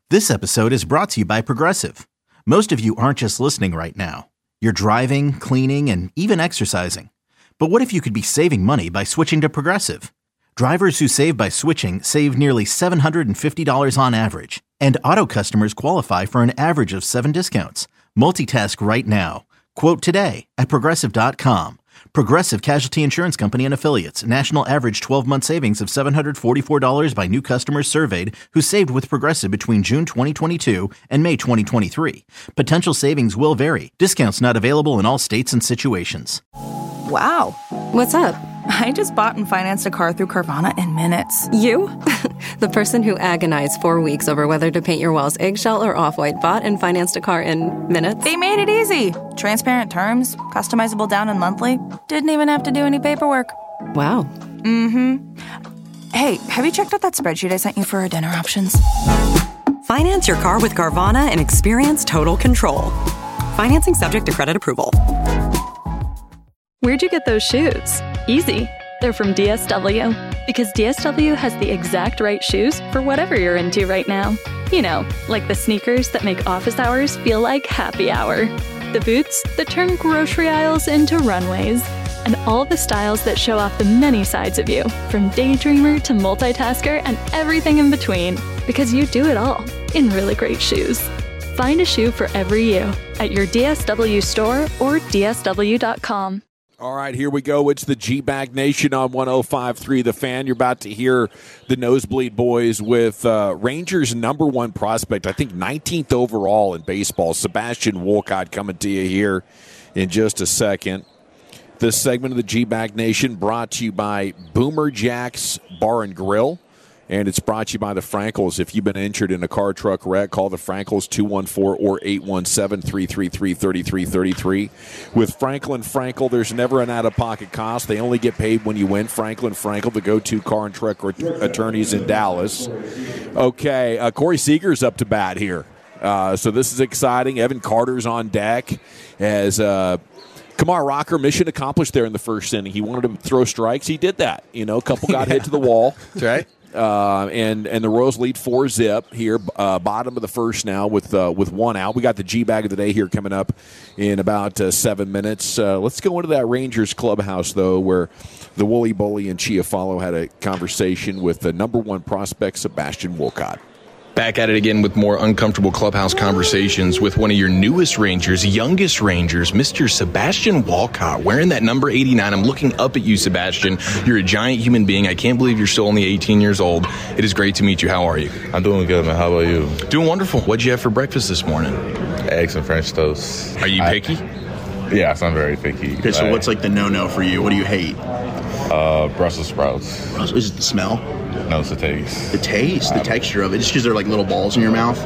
This episode is brought to you by Progressive. Most of you aren't just listening right now. You're driving, cleaning, and even exercising. But what if you could be saving money by switching to Progressive? Drivers who save by switching save nearly $750 on average. And auto customers qualify for an average of 7 discounts. Multitask right now. Quote today at Progressive.com. Progressive Casualty Insurance Company and Affiliates. National average 12-month savings of $744 by new customers surveyed who saved with Progressive between June 2022 and May 2023. Potential savings will vary. Discounts not available in all states and situations. Wow. What's up? I just bought and financed a car through Carvana in minutes. You? The person who agonized 4 weeks over whether to paint your walls eggshell or off-white bought and financed a car in minutes? They made it easy. Transparent terms, customizable down and monthly. Didn't even have to do any paperwork. Wow. Mm-hmm. Hey, have you checked out that spreadsheet I sent you for our dinner options? Finance your car with Carvana and experience total control. Financing subject to credit approval. Where'd you get those shoes? Easy. They're from DSW. Because DSW has the exact right shoes for whatever you're into right now. You know, like the sneakers that make office hours feel like happy hour. The boots that turn grocery aisles into runways. And all the styles that show off the many sides of you, from daydreamer to multitasker and everything in between. Because you do it all in really great shoes. Find a shoe for every you at your DSW store or DSW.com. All right, here we go. It's the G-Bag Nation on 105.3 The Fan. You're about to hear the Nosebleed Boys with Rangers' number one prospect, I think 19th overall in baseball, Sebastian Wolcott, coming to you here in just a second. This segment of the G-Bag Nation brought to you by Boomer Jack's Bar and Grill. And it's brought to you by the Frankels. If you've been injured in a car truck wreck, call the Frankels 214 or 817-333-3333. With Franklin Frankel, there's never an out-of-pocket cost. They only get paid when you win. Franklin Frankel, the go-to car and truck attorneys in Dallas. Okay, Corey Seager's up to bat here. So this is exciting. Evan Carter's on deck as Kumar Rocker, mission accomplished there in the first inning. He wanted to throw strikes. He did that. You know, a couple got hit to the wall. That's right. And the Royals lead 4-0 here, bottom of the first now with one out. We got the G-Bag of the day here coming up in about 7 minutes. Let's go into that Rangers clubhouse, though, where the Wooly Bully and Chiafalo had a conversation with the number one prospect, Sebastian Wolcott. Back at it again with more uncomfortable clubhouse conversations with one of your newest Rangers, youngest Rangers, Mr. Sebastian Wolcott, wearing that number 89. I'm looking up at you, Sebastian. You're a giant human being. I can't believe you're still only 18 years old. It is great to meet you. How are you? I'm doing good, man. How about you? Doing wonderful. What'd you have for breakfast this morning? Eggs and French toast. Are you picky? Yes, I'm very picky. Okay, so what's like the no-no for you? What do you hate? Brussels sprouts. Is it the smell? No, it's the taste. The taste, the texture of it. Just because they're like little balls in your mouth?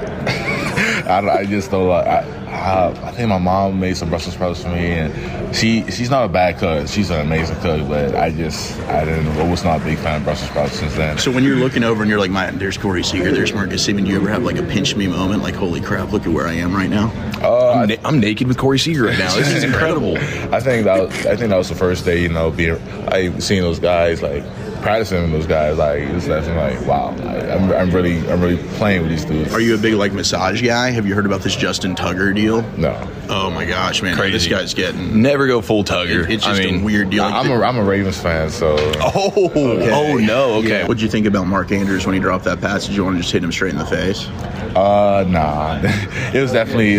I just don't like. I think my mom made some Brussels sprouts for me, and she's not a bad cook. She's an amazing cook, but I was not a big fan of Brussels sprouts since then. So when you're looking over and you're like, there's Corey Seager, there's Marcus Semien, do you ever have like a pinch me moment, like, holy crap, look at where I am right now? I'm naked with Corey Seager right now. This is incredible. I think that was the first day, seeing those guys like. Practicing with those guys, like it's definitely like wow. I'm really playing with these dudes. Are you a big like massage guy? Have you heard about this Justin Tugger deal? No. Oh my gosh, man! Crazy. This guy's getting never go full Tugger. It's just a weird deal. I'm a Ravens fan, so. Oh no. Okay. Yeah. What'd you think about Mark Andrews when he dropped that pass? Did you want to just hit him straight in the face? Nah. It was definitely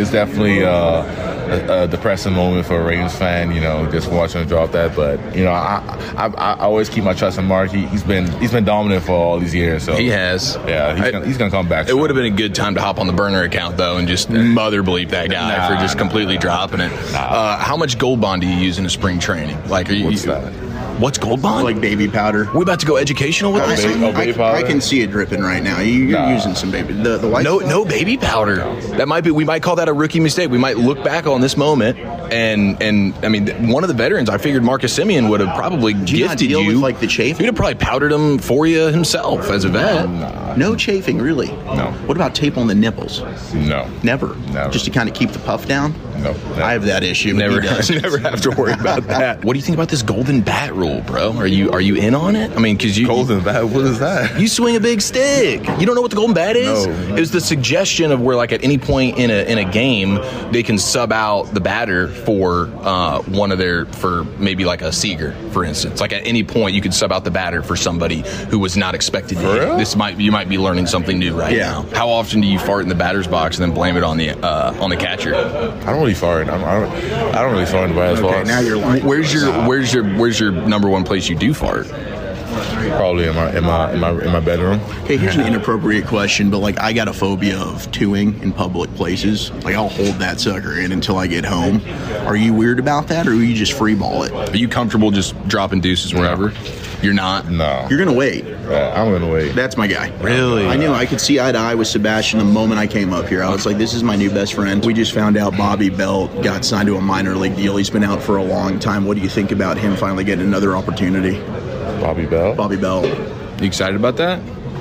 a depressing moment for a Ravens fan, just watching him drop that. But I always keep my trust in Mark. He's been dominant for all these years. So he has. Yeah, he's gonna come back. It would have been a good time to hop on the burner account though and just mother bleep that guy for just completely dropping it. How much Gold Bond do you use in a spring training? Like, what's that? What's Gold Bond? Like baby powder. We're about to go educational with this. Baby powder? I can see it dripping right now. You're using some baby. The white no baby powder. That might be. We might call that a rookie mistake. We might look back on this moment and I mean, one of the veterans. I figured Marcus Semien would have probably gifted you with like the chafing. He'd have probably powdered them for you himself as a vet. No chafing, really. No. What about tape on the nipples? No. Never. Just to kind of keep the puff down. No. I have that issue. Never have to worry about that. What do you think about this golden bat rule? rule, bro. Are you in on it? I mean, because Golden bat, what is that? You swing a big stick. You don't know what the golden bat is? No. It was the suggestion of where, like, at any point in a game, they can sub out the batter for for maybe like a Seager, for instance. Like, at any point, you could sub out the batter for somebody who was not expected to hit. You might be learning something new right now. How often do you fart in the batter's box and then blame it on the catcher? I don't really fart. I don't really fart in the batter's box. Now you're lying. Where's your number one place you do fart? Probably in my bedroom. Okay, here's an inappropriate question, but like I got a phobia of chewing in public places. Like I'll hold that sucker in until I get home. Are you weird about that, or will you just free ball it? Are you comfortable just dropping deuces wherever? You're not? No. You're gonna wait. I'm gonna wait. That's my guy. Really? I knew I could see eye to eye with Sebastian the moment I came up here. I was like, this is my new best friend. We just found out Bobby Belt got signed to a minor league deal. He's been out for a long time. What do you think about him finally getting another opportunity? Bobby Belt? Bobby Belt. You excited about that?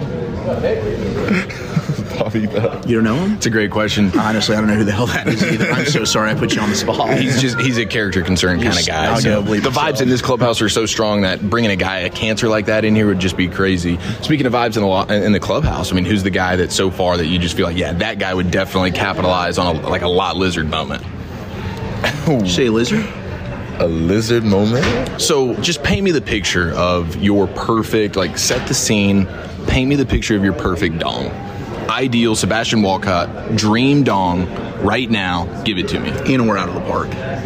Bobby Belt. You don't know him? It's a great question. Honestly, I don't know who the hell that is either. I'm so sorry I put you on the spot. He's a character concern kind of guy. So the vibes in this clubhouse are so strong that bringing a cancer like that in here would just be crazy. Speaking of vibes in the clubhouse, I mean, who's the guy that so far that you just feel like, yeah, that guy would definitely capitalize on a lot lizard moment? Did you say lizard? A lizard moment? So just paint me the picture of your perfect, like, set the scene, paint me the picture of your perfect dong. Ideal Sebastian Walcott, dream dong, right now, give it to me. In or out of the park?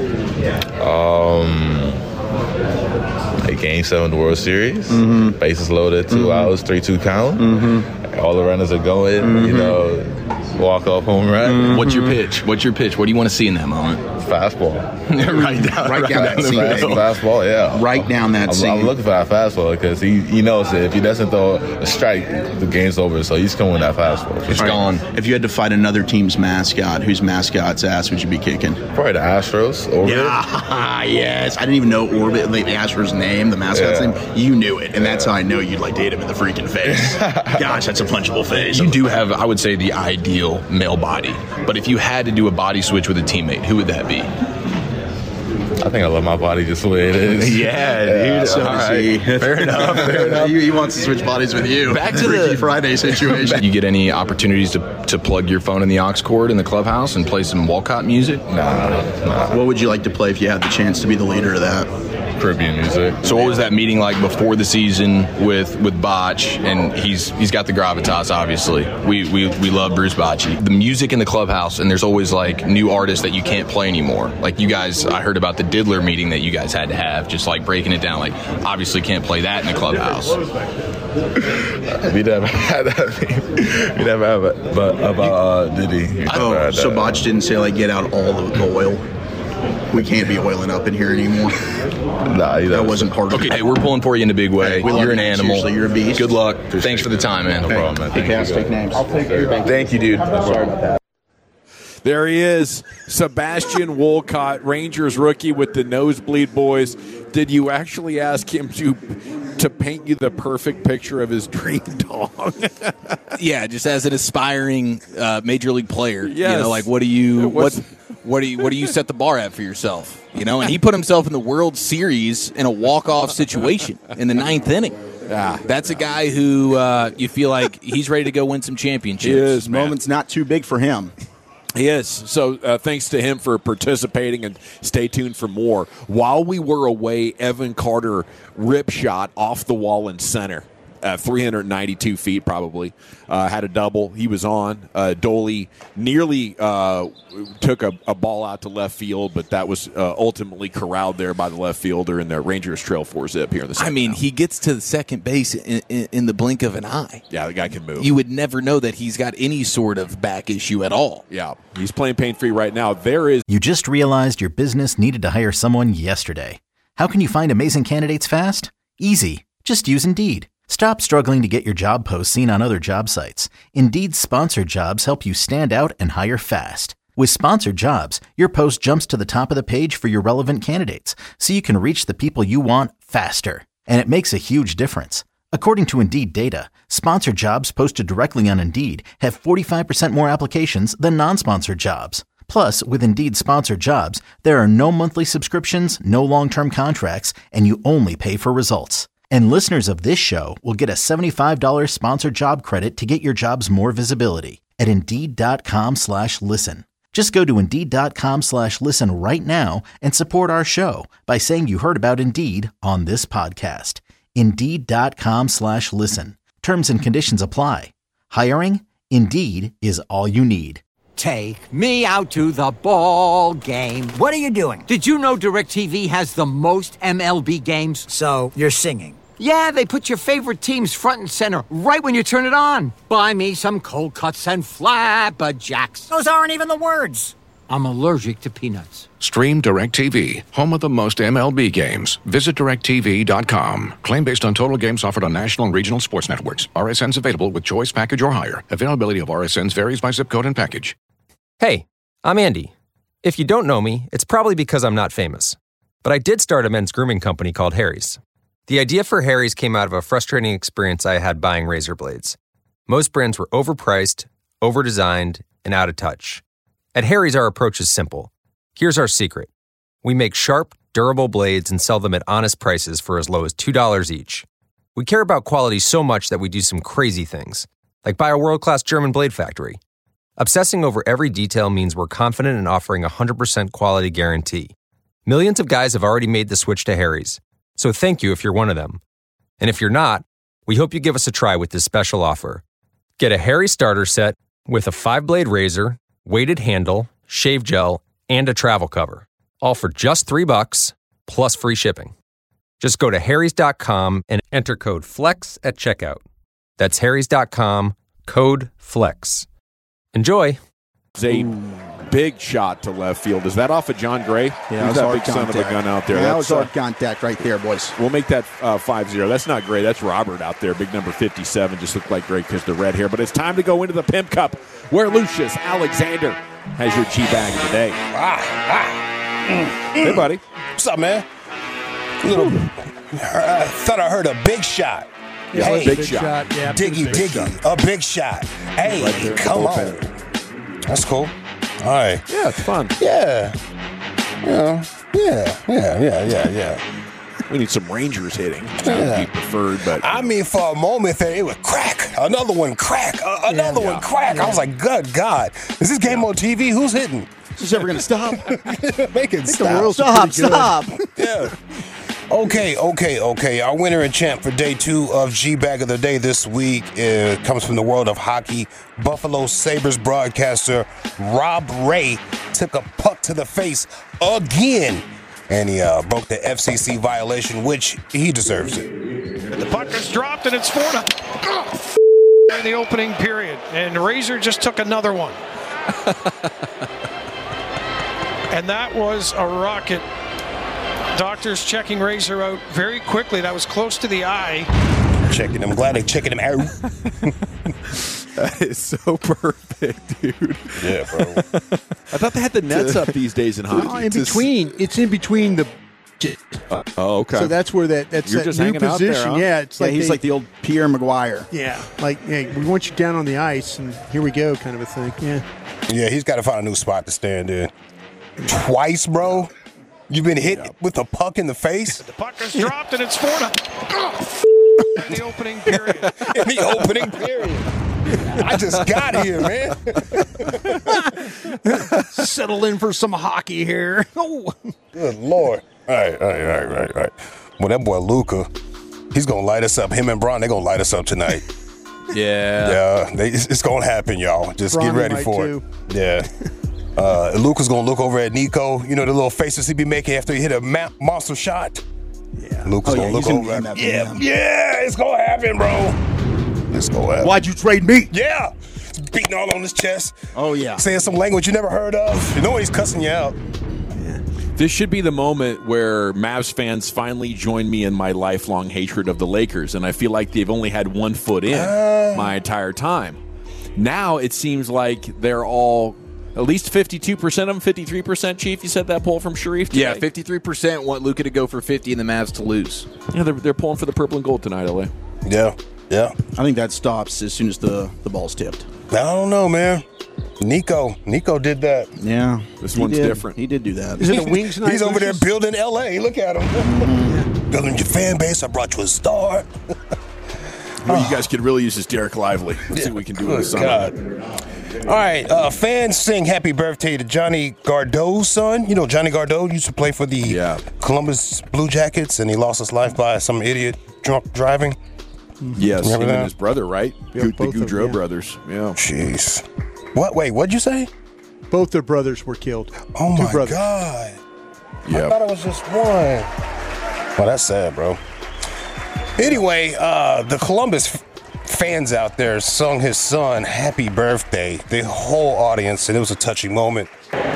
Like Game 7 of the World Series. Mm-hmm. Bases loaded, 2 outs, 3-2 count. Mm-hmm. All the runners are going, walk-off home run. What's your pitch? What do you want to see in that moment? Fastball. right down that seam. Fastball, yeah. Right down that seam. I'm looking for that fastball because he knows that if he doesn't throw a strike, the game's over. So he's coming with that fastball. It's gone. If you had to fight another team's mascot, whose mascot's ass would you be kicking? Probably the Astros. Orbit. Yeah, yes. I didn't even know Orbit, the Astros name, the mascot's name. You knew it, and that's how I know you'd like to hit him in the freaking face. Gosh, that's a punchable face. You do have, I would say, the ideal male body. But if you had to do a body switch with a teammate, who would that be? I think I love my body just the way it is. Yeah, dude. So does he. Fair enough. He wants to switch bodies with you. Back to Freaky Friday situation. You get any opportunities to plug your phone in the aux cord in the clubhouse and play some Walcott music? Nah. What would you like to play if you had the chance to be the leader of that? Caribbean music. So what was that meeting like before the season with Botch? And he's got the gravitas, obviously. We love Bruce Bochy. The music in the clubhouse, and there's always like new artists that you can't play anymore. Like you guys, I heard about the Diddler meeting that you guys had to have, just like breaking it down. Like obviously can't play that in the clubhouse. We never had that. We never have it. But about Diddy. So Botch didn't say like get out all the oil. We can't be oiling up in here anymore. Nah, that wasn't part of it. Okay, we're pulling for you in a big way. You're an animal. Seriously, you're a beast. Good luck. Thanks for the time, man. No problem, man. Take names. I'll take your bank. Thank you, dude. Sorry about that. There he is, Sebastian Walcott, Rangers rookie with the Nosebleed Boys. Did you actually ask him to paint you the perfect picture of his dream dog? Yeah, just as an aspiring major league player. Yes. You know, like what do you set the bar at for yourself? You know, and he put himself in the World Series in a walk-off situation in the 9th inning. Yeah. That's a guy who you feel like he's ready to go win some championships. He is, This moment's not too big for him. He is. So thanks to him for participating, and stay tuned for more. While we were away, Evan Carter rip shot off the wall in center. 392 feet probably. Had a double. He was on. Doley nearly took a ball out to left field, but that was ultimately corralled there by the left fielder, and the Rangers trail 4-zip here in the second. I mean, round. he gets to the second base in the blink of an eye. Yeah, the guy can move. You would never know that he's got any sort of back issue at all. Yeah, he's playing pain-free right now. You just realized your business needed to hire someone yesterday. How can you find amazing candidates fast? Easy. Just use Indeed. Stop struggling to get your job posts seen on other job sites. Indeed's sponsored jobs help you stand out and hire fast. With sponsored jobs, your post jumps to the top of the page for your relevant candidates, so you can reach the people you want faster. And it makes a huge difference. According to Indeed data, sponsored jobs posted directly on Indeed have 45% more applications than non-sponsored jobs. Plus, with Indeed Sponsored Jobs, there are no monthly subscriptions, no long-term contracts, and you only pay for results. And listeners of this show will get a $75 sponsored job credit to get your jobs more visibility at Indeed.com/listen. Just go to Indeed.com/listen right now and support our show by saying you heard about Indeed on this podcast. Indeed.com/listen. Terms and conditions apply. Hiring? Indeed is all you need. Take me out to the ball game. What are you doing? Did you know DirecTV has the most MLB games? So, you're singing. Yeah, they put your favorite teams front and center right when you turn it on. Buy me some cold cuts and flapjacks. Those aren't even the words. I'm allergic to peanuts. Stream DirecTV, home of the most MLB games. Visit DirecTV.com. Claim based on total games offered on national and regional sports networks. RSNs available with choice package or higher. Availability of RSNs varies by zip code and package. Hey, I'm Andy. If you don't know me, it's probably because I'm not famous. But I did start a men's grooming company called Harry's. The idea for Harry's came out of a frustrating experience I had buying razor blades. Most brands were overpriced, overdesigned, and out of touch. At Harry's, our approach is simple. Here's our secret. We make sharp, durable blades and sell them at honest prices for as low as $2 each. We care about quality so much that we do some crazy things, like buy a world-class German blade factory. Obsessing over every detail means we're confident in offering a 100% quality guarantee. Millions of guys have already made the switch to Harry's, so thank you if you're one of them. And if you're not, we hope you give us a try with this special offer. Get a Harry's starter set with a 5-blade razor, weighted handle, shave gel, and a travel cover. All for just $3 plus free shipping. Just go to harrys.com and enter code FLEX at checkout. That's harrys.com, code FLEX. Enjoy. It's a big shot to left field. Is that off of John Gray? Yeah, who's that big son of a gun out there? Yeah, that was hard contact right there, boys. We'll make that 5-0. That's not Gray. That's Robert out there. Big number 57. Just looked like Gray because the red hair. But it's time to go into the Pimp Cup where Lucius Alexander has your G-Bag of the day. Hey, buddy. What's up, man? I thought I heard a big shot. Yeah, hey, big shot. Yeah, diggy. A big shot. Hey, right come on. That's cool. All right. Yeah, it's fun. Yeah. Yeah. We need some Rangers hitting. That would be preferred, but I mean, for a moment there, it would crack. Another one crack. Another one crack. Yeah. I was like, good God. Is this game on TV? Who's hitting? Is this ever going to stop? Make it stop. Stop. Yeah. Okay. Our winner and champ for day 2 of G-Bag of the Day this week comes from the world of hockey. Buffalo Sabres broadcaster Rob Ray took a puck to the face again, and he broke the FCC violation, which he deserves it. The puck is dropped, and it's 4-0 in the opening period, and Razor just took another one. And that was a rocket. Doctors checking Razor out very quickly. That was close to the eye. Checking him. Glad they're checking him out. That is so perfect, dude. Yeah, bro. I thought they had the nets up these days in hockey. No, in between. It's in between the... Oh, okay. So that's where that's You're that just new hanging out position. there, huh? Yeah, it's like he's like the old Pierre Maguire. Yeah, like hey, we want you down on the ice, and here we go, kind of a thing. Yeah. Yeah, he's got to find a new spot to stand in. Twice, bro. You've been hit with a puck in the face. The puck is dropped, and it's 4-0 in the opening period. I just got here, man. Settle in for some hockey here. Oh. Good Lord. All right. Well, that boy Luka, he's going to light us up. Him and Bron, they're going to light us up tonight. Yeah. It's going to happen, y'all. Just Bron get ready for it. Yeah. Luka's going to look over at Nico. You know the little faces he be making after he hit a monster shot? Yeah. Luka's going to look over at him. Yeah, it's going to happen, bro. It's going to happen. Why'd you trade me? Yeah. Beating all on his chest. Oh, yeah. Saying some language you never heard of. You know he's cussing you out. This should be the moment where Mavs fans finally join me in my lifelong hatred of the Lakers, and I feel like they've only had one foot in my entire time. Now it seems like they're all, at least 52% of them, 53%, Chief, you said that poll from Sharif today? Yeah, 53% want Luka to go for 50 and the Mavs to lose. Yeah, they're pulling for the purple and gold tonight, LA. Yeah. I think that stops as soon as the ball's tipped. I don't know, man. Nico did that. Yeah. This one's different. He did do that. Is it the Wings night? He's over there building L.A. Look at him. Building your fan base. I brought you a star. Well, you guys could really use this Derek Lively. Let's see what we can do with this summer. All right, fans sing happy birthday to Johnny Gardeau's son. You know, Johnny Gardeau used to play for the Columbus Blue Jackets, and he lost his life by some idiot drunk driving. Yes, Remember him that? and his brother, right? Yeah, The both of them, Goudreau yeah. brothers. Yeah. Jeez. What? Wait, what'd you say? Both their brothers were killed. Oh, Two my brothers. God. Yeah. I thought it was just one. Well, that's sad, bro. Anyway, the Columbus fans out there sung his son happy birthday. The whole audience, and it was a touching moment.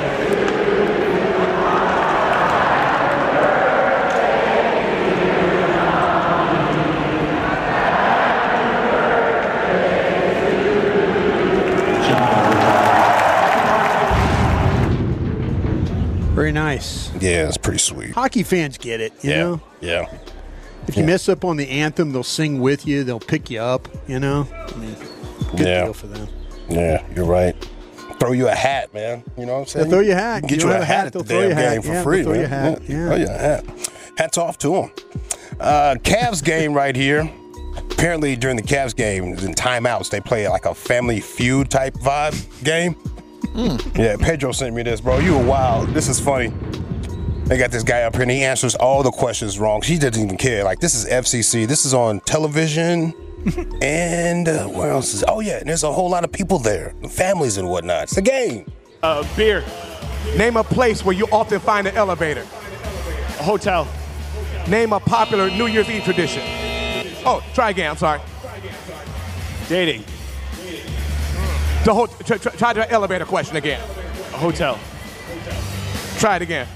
Very nice. Yeah, it's pretty sweet. Hockey fans get it, you know? Yeah. If you mess up on the anthem, they'll sing with you. They'll pick you up, you know? I mean, good deal for them. Yeah, you're right. Throw you a hat, man. You know what I'm saying? They'll throw you a hat. You can get You you don't a have a hat hat, at the they'll throw you damn a hat. game for Yeah, free, they'll throw you man. a hat. Yeah. Throw you a hat. Hats off to them. Cavs game right here. Apparently during the Cavs game, in timeouts, they play like a Family Feud type vibe game. Yeah, Pedro sent me this, bro. You were wild. This is funny. They got this guy up here, and he answers all the questions wrong. He doesn't even care. Like, this is FCC. This is on television. And where else is? Oh, yeah, and there's a whole lot of people there. Families and whatnot. It's a game. Beer. Name a place where you often find an elevator. A hotel. Name a popular New Year's Eve tradition. Oh, try again. I'm sorry. Dating. Try the elevator question again. A hotel. Try it again.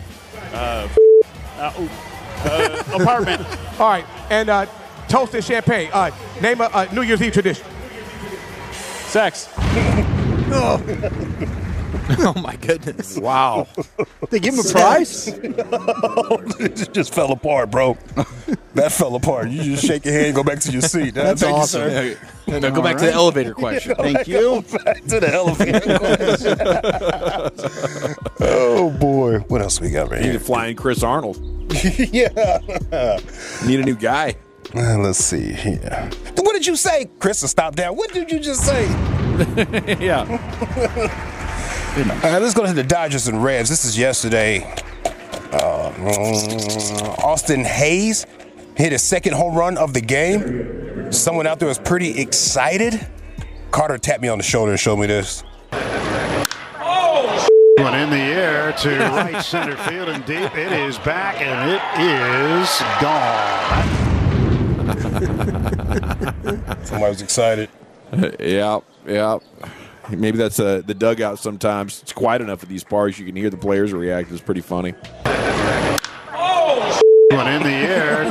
Apartment. All right, and toast and champagne. Name a New Year's Eve tradition. Sex. Oh my goodness! Wow. They give him a prize? It just fell apart, bro. That fell apart. You just shake your hand and go back to your seat. That's Thank you, awesome. sir. No, go back to the elevator question. Thank you. Go back to the elevator question. Oh, boy. What else we got right Need here? a flying Chris Arnold. Yeah. Need a new guy. Let's see here. What did you say? Chris, stop that. What did you just say? Yeah. All right, let's go to the Dodgers and Reds. This is yesterday. Austin Hayes hit his second home run of the game. Someone out there was pretty excited. Carter tapped me on the shoulder and showed me this. One in the air to right center field and deep. It is back and it is gone. Somebody was excited. Yeah. Maybe that's the dugout sometimes. It's quiet enough at these parks. You can hear the players react. It's pretty funny. One in the air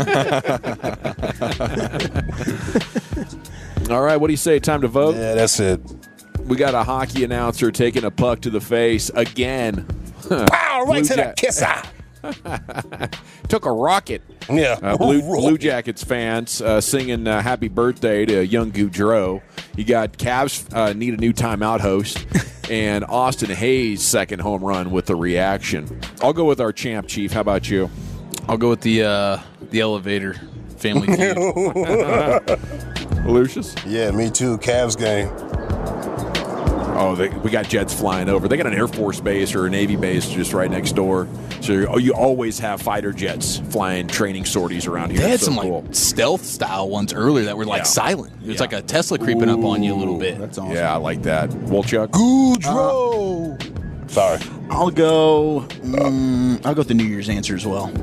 to. All right, what do you say? Time to vote? Yeah, that's it. We got a hockey announcer taking a puck to the face again. Wow, right to the kisser. Took a rocket. Yeah. Blue Jackets fans singing happy birthday to young Goudreau. You got Cavs need a new timeout host. And Austin Hayes' second home run with the reaction. I'll go with our champ, Chief. How about you? I'll go with the elevator Family Feud. Lucius? Yeah, me too. Cavs game. Oh, we got jets flying over. They got an Air Force base or a Navy base just right next door. So you always have fighter jets flying training sorties around here. They had It's so some cool. like stealth style ones earlier that were like silent. It was like a Tesla creeping up on you a little bit. That's awesome. Yeah, I like that. Wolchuk? Goudreau. Sorry. I'll go with the New Year's answer as well.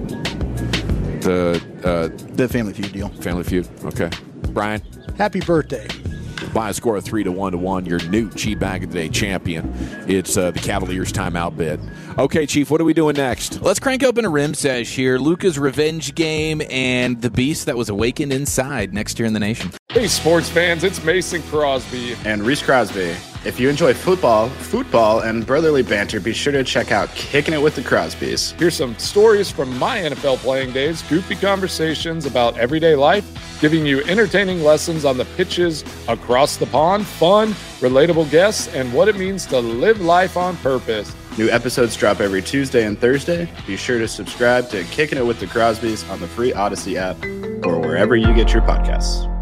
The Family Feud deal. Family Feud. Okay. Brian? Happy birthday. By a score of 3-1, your new G Bag of the Day champion. It's the Cavaliers timeout bid. Okay, Chief, what are we doing next? Let's crank open a rim sesh here. Luka's revenge game and the beast that was awakened inside next year in the nation. Hey, sports fans, it's Mason Crosby. And Reese Crosby. If you enjoy football, and brotherly banter, be sure to check out Kicking It with the Crosbys. Here's some stories from my NFL playing days, goofy conversations about everyday life, giving you entertaining lessons on the pitches across the pond, fun, relatable guests, and what it means to live life on purpose. New episodes drop every Tuesday and Thursday. Be sure to subscribe to Kicking It with the Crosbys on the free Odyssey app or wherever you get your podcasts.